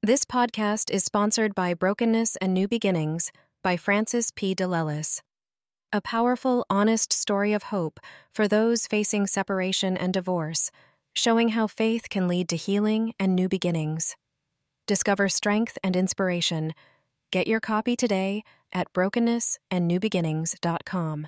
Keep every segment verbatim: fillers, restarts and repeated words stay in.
This podcast is sponsored by Brokenness and New Beginnings by Francis P. DeLellis. A powerful, honest story of hope for those facing separation and divorce, showing how faith can lead to healing and new beginnings. Discover strength and inspiration. Get your copy today at brokenness and new beginnings dot com.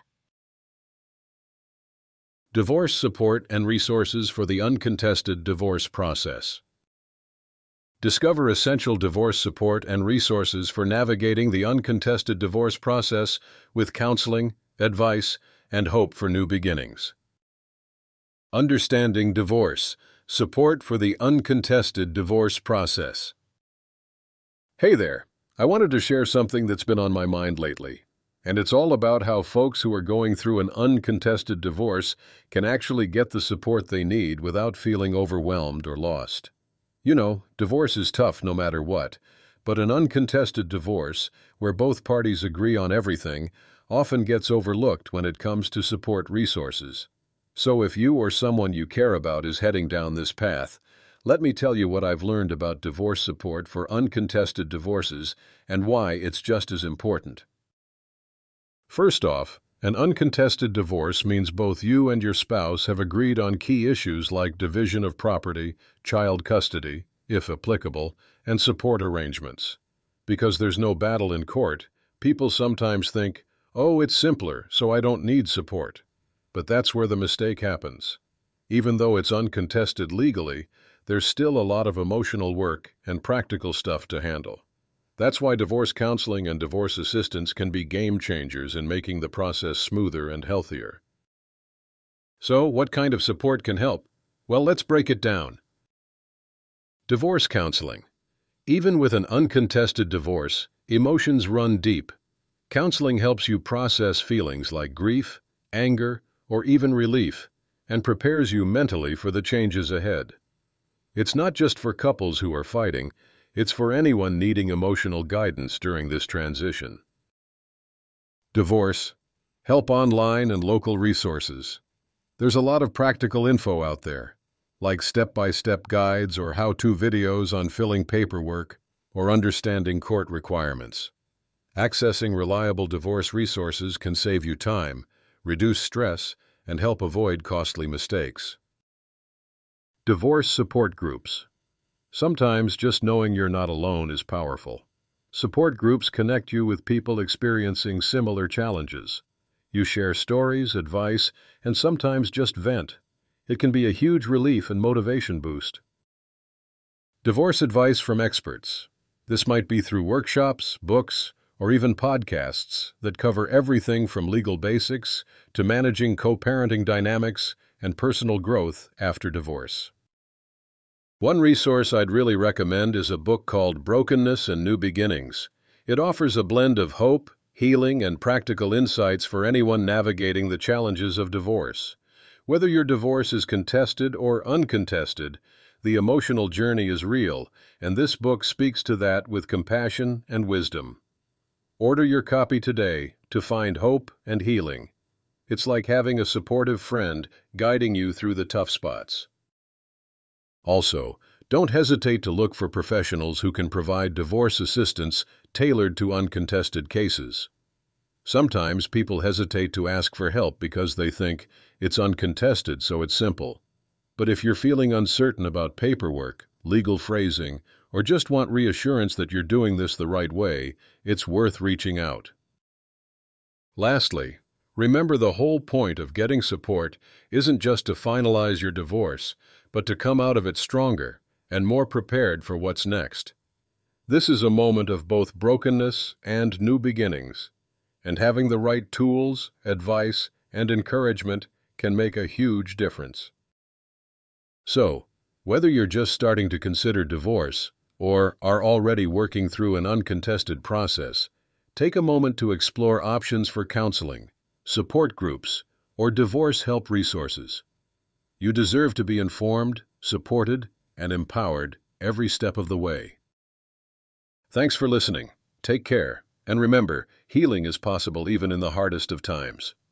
Divorce support and resources for the uncontested divorce process. Discover essential divorce support and resources for navigating the uncontested divorce process with counseling, advice, and hope for new beginnings. Understanding divorce: support for the uncontested divorce process. Hey there, I wanted to share something that's been on my mind lately, and it's all about how folks who are going through an uncontested divorce can actually get the support they need without feeling overwhelmed or lost. You know, divorce is tough no matter what, but an uncontested divorce, where both parties agree on everything, often gets overlooked when it comes to support resources. So if you or someone you care about is heading down this path, let me tell you what I've learned about divorce support for uncontested divorces and why it's just as important. First off, an uncontested divorce means both you and your spouse have agreed on key issues like division of property, child custody, if applicable, and support arrangements. Because there's no battle in court, people sometimes think, oh, it's simpler, so I don't need support. But that's where the mistake happens. Even though it's uncontested legally, there's still a lot of emotional work and practical stuff to handle. That's why divorce counseling and divorce assistance can be game changers in making the process smoother and healthier. So, what kind of support can help? Well, let's break it down. Divorce counseling. Even with an uncontested divorce, emotions run deep. Counseling helps you process feelings like grief, anger, or even relief, and prepares you mentally for the changes ahead. It's not just for couples who are fighting, it's for anyone needing emotional guidance during this transition. Divorce. Help online and local resources. There's a lot of practical info out there, like step-by-step guides or how-to videos on filling paperwork or understanding court requirements. Accessing reliable divorce resources can save you time, reduce stress, and help avoid costly mistakes. Divorce support groups. Sometimes just knowing you're not alone is powerful. Support groups connect you with people experiencing similar challenges. You share stories, advice, and sometimes just vent. It can be a huge relief and motivation boost. Divorce advice from experts. This might be through workshops, books, or even podcasts that cover everything from legal basics to managing co-parenting dynamics and personal growth after divorce. One resource I'd really recommend is a book called Brokenness and New Beginnings. It offers a blend of hope, healing, and practical insights for anyone navigating the challenges of divorce. Whether your divorce is contested or uncontested, the emotional journey is real, and this book speaks to that with compassion and wisdom. Order your copy today to find hope and healing. It's like having a supportive friend guiding you through the tough spots. Also, don't hesitate to look for professionals who can provide divorce assistance tailored to uncontested cases. Sometimes people hesitate to ask for help because they think it's uncontested, so it's simple. But if you're feeling uncertain about paperwork, legal phrasing, or just want reassurance that you're doing this the right way, it's worth reaching out. Lastly, remember the whole point of getting support isn't just to finalize your divorce, but to come out of it stronger and more prepared for what's next. This is a moment of both brokenness and new beginnings, and having the right tools, advice, and encouragement can make a huge difference. So, whether you're just starting to consider divorce or are already working through an uncontested process, take a moment to explore options for counseling, support groups, or divorce help resources. You deserve to be informed, supported, and empowered every step of the way. Thanks for listening. Take care, and remember, healing is possible even in the hardest of times.